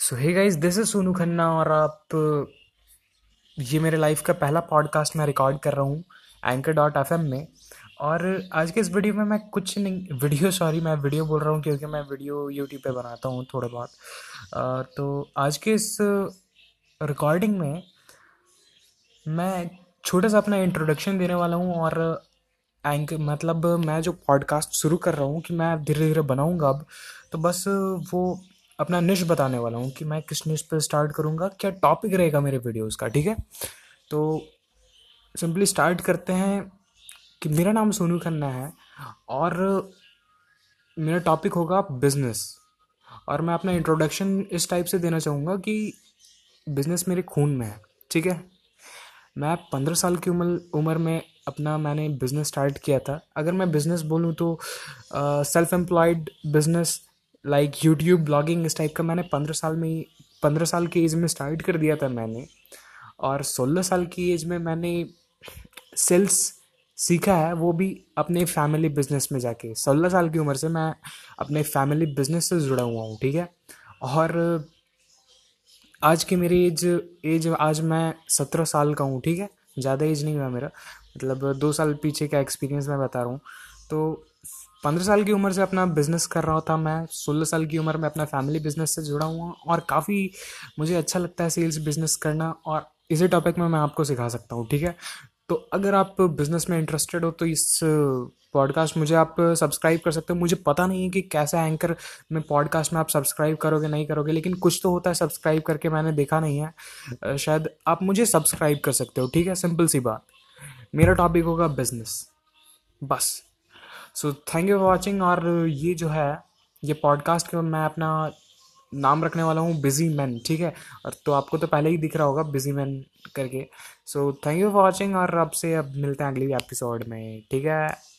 So hey guys, this is Sonu Khanna और आप ये मेरे लाइफ का पहला पॉडकास्ट मैं रिकॉर्ड कर रहा हूँ Anchor.fm में। और आज के इस वीडियो में मैं कुछ नहीं मैं वीडियो बोल रहा हूँ क्योंकि मैं वीडियो यूट्यूब पे बनाता हूँ थोड़े बहुत। तो आज के इस रिकॉर्डिंग में मैं छोटा सा अपना इंट्रोडक्शन देने वाला हूँ। और एंकर मतलब मैं जो पॉडकास्ट शुरू कर रहा हूँ कि मैं धीरे धीरे बनाऊँगा अब, तो बस वो अपना निश बताने वाला हूँ कि मैं किस निश पे स्टार्ट करूँगा, क्या टॉपिक रहेगा मेरे वीडियोस का। ठीक है, तो सिंपली स्टार्ट करते हैं कि मेरा नाम सोनू खन्ना है और मेरा टॉपिक होगा बिजनेस। और मैं अपना इंट्रोडक्शन इस टाइप से देना चाहूँगा कि बिजनेस मेरे खून में है। ठीक है, मैं 15 साल की उम्र में मैंने बिज़नेस स्टार्ट किया था। अगर मैं बिज़नेस बोलूँ तो self employed business like YouTube blogging इस टाइप का मैंने 15 साल की एज में स्टार्ट कर दिया था मैंने। और 16 साल की एज में मैंने सेल्स सीखा है, वो भी अपने फैमिली बिजनेस में जाके। 16 साल की उम्र से मैं अपने फैमिली बिजनेस से जुड़ा हुआ हूँ। ठीक है, और आज की मेरी एज एज आज मैं 17 साल का हूँ। ठीक है, ज़्यादा एज नहीं हुआ मेरा, मतलब 2 साल पीछे का एक्सपीरियंस मैं बता रहा हूँ। तो 15 साल की उम्र से अपना बिजनेस कर रहा था मैं, 16 साल की उम्र में अपना फैमिली बिजनेस से जुड़ा हुआ, और काफ़ी मुझे अच्छा लगता है सेल्स बिजनेस करना, और इसी टॉपिक में मैं आपको सिखा सकता हूँ। ठीक है, तो अगर आप बिजनेस में इंटरेस्टेड हो तो इस पॉडकास्ट मुझे आप सब्सक्राइब कर सकते हो। मुझे पता नहीं है कि कैसा एंकर में पॉडकास्ट में आप सब्सक्राइब करोगे नहीं करोगे, लेकिन कुछ तो होता है सब्सक्राइब करके, मैंने देखा नहीं है। शायद आप मुझे सब्सक्राइब कर सकते हो। ठीक है, सिंपल सी बात। मेरा टॉपिक होगा बिजनेस, बस। So thank you for watching. और ये जो है, ये पॉडकास्ट का मैं अपना नाम रखने वाला हूँ बिजी मैन। ठीक है, और तो आपको तो पहले ही दिख रहा होगा बिजी मैन करके। So thank you for watching, और अब से अब मिलते हैं अगली एपिसोड में। ठीक है।